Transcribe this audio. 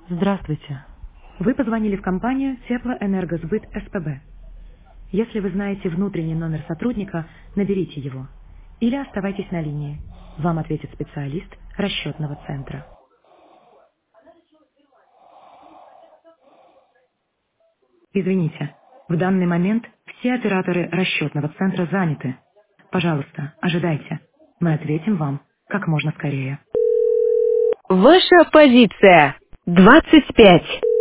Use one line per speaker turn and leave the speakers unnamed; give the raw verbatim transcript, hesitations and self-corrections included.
Здравствуйте. Вы позвонили в компанию Теплоэнергосбыт СПБ. Если вы знаете внутренний номер сотрудника, наберите его. Или оставайтесь на линии. Вам ответит специалист расчетного центра. Извините, в данный момент все операторы расчетного центра заняты. Пожалуйста, ожидайте. Мы ответим вам как можно скорее.
Ваша позиция. двадцать пять.